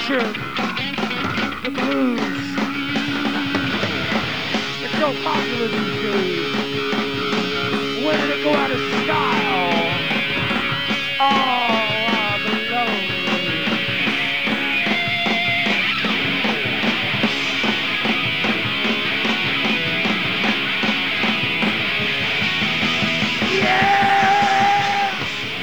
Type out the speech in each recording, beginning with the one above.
tradition, the blues. It's so popular these days. When did it go out of style? Oh, I belong. Yeah!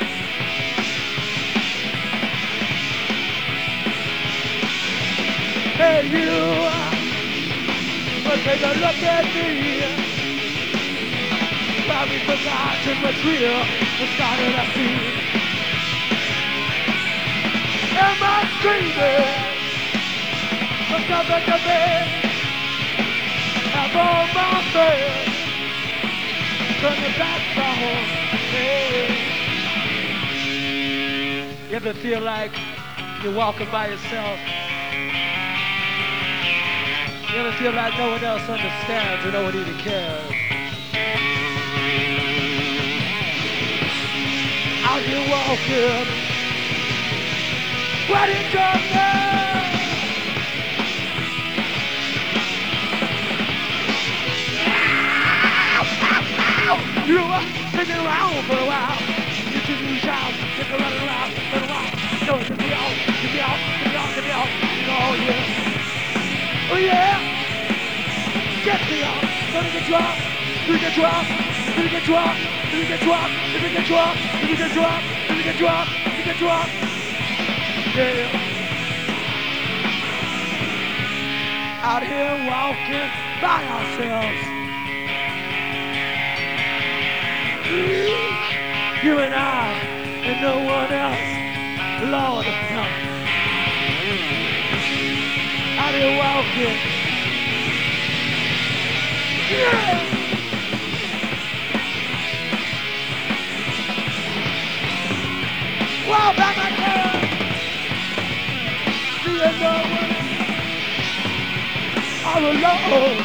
Hey you, but take a look at me. Probably forgotten what's real, what started I see. Am I screaming for something to be? Have all my fears, turn the back on. Hey. You ever feel like you're walking by yourself? You ever feel like no one else understands or no one even cares? Out here walking, what is your name? You were sitting around for a while. You took me shout, took a run around for a while. No, it took me out, took me out, took me out, took me out. Oh yeah, oh yeah. Get me out, let me get dropped, let me get dropped, let me get dropped, let me get dropped, let me get dropped, let me get dropped, let me get dropped, let me get dropped. Yeah. Out here walking by ourselves. You and I and no one else. Lord, no. Out here walking. Yeah. Wow, back again. See you no one. All alone.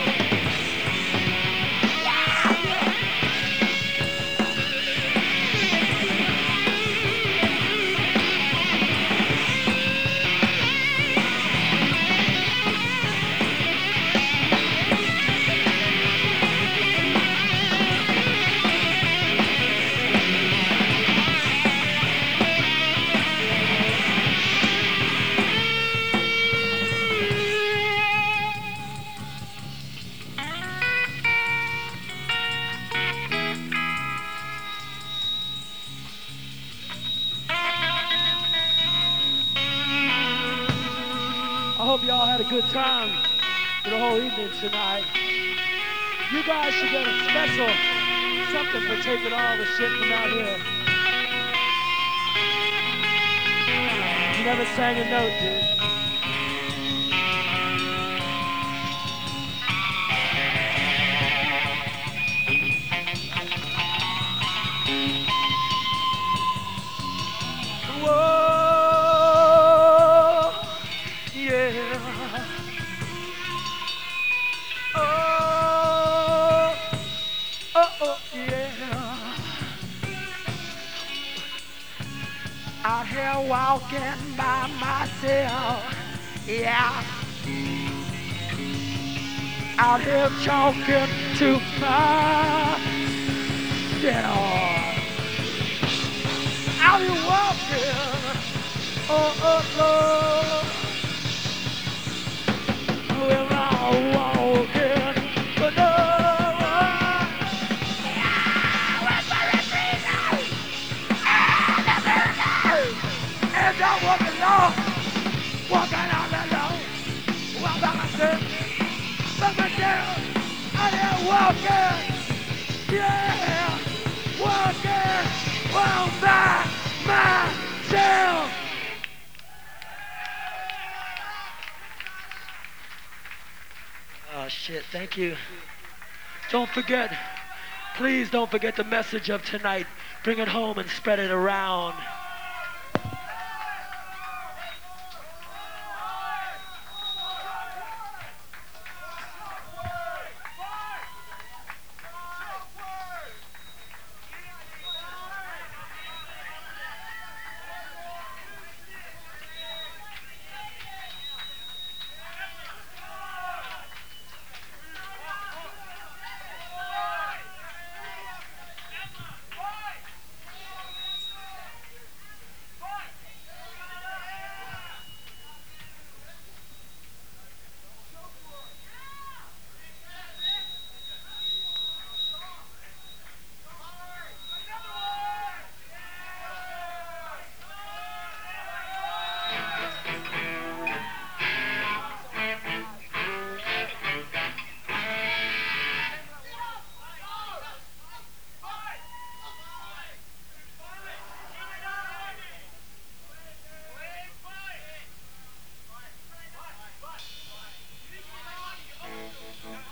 I hope y'all had a good time for the whole evening tonight. You guys should get a special something for taking all the shit from out here. You never sang a note, dude. Out here walking by myself, yeah. Out here talking to myself. Out here walking, oh, oh, oh. Well, I'm walking, but no one. And I'm walking along, walking on the lawn, walking by myself, out here walking, yeah, walking all by myself. Oh shit, thank you. Don't forget, please don't forget the message of tonight. Bring it home and spread it around.